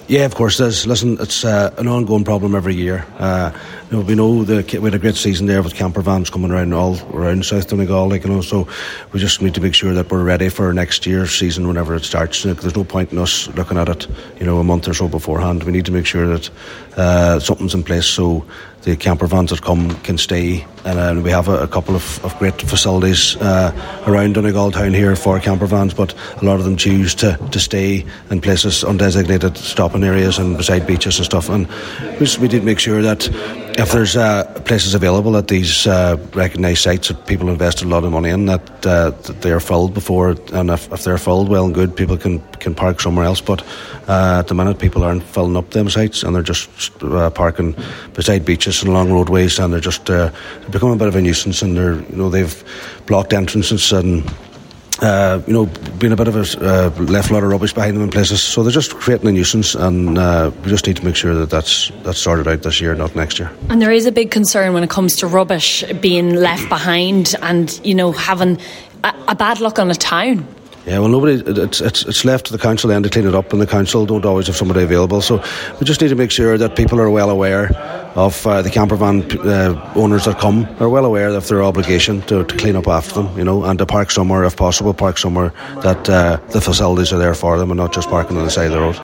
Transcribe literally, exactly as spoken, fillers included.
Yeah, of course it is. Listen, it's uh, an ongoing problem every year. Uh, you know, we know the, we had a great season there with camper vans coming around all around South Donegal, like, you know, so we just need to make sure that we're ready for next year's season whenever it starts. Like, there's no point in us looking at it, you know, a month or so beforehand. We need to make sure that uh, something's in place so the camper vans that come can stay, and uh, we have a, a couple of, of great facilities uh, around Donegal town here for camper vans, but a lot of them choose to, to stay in places, undesignated stopping areas and beside beaches and stuff, and we, just, we did make sure that if there's uh, places available at these uh, recognised sites that people invested a lot of money in, that, uh, that they are filled before, and if, if they're filled, well and good, people can, can park somewhere else, but uh, at the minute people aren't filling up them sites and they're just uh, parking beside beaches and along roadways, and they're just uh, becoming a bit of a nuisance, and they're, you know, they've blocked entrances and uh, you know, been a bit of a uh, left a lot of rubbish behind them in places, so they're just creating a nuisance, and uh, we just need to make sure that that's that's sorted out this year, not next year. And there is a big concern when it comes to rubbish being left behind, and, you know, having a, a bad luck on a town. Yeah, well, nobody. It's it's it's left to the council then to clean it up, and the council don't always have somebody available. So we just need to make sure that people are well aware of uh, the camper van uh, owners that come are well aware of their obligation to, to clean up after them, you know, and to park somewhere, if possible, park somewhere that uh, the facilities are there for them, and not just parking on the side of the road.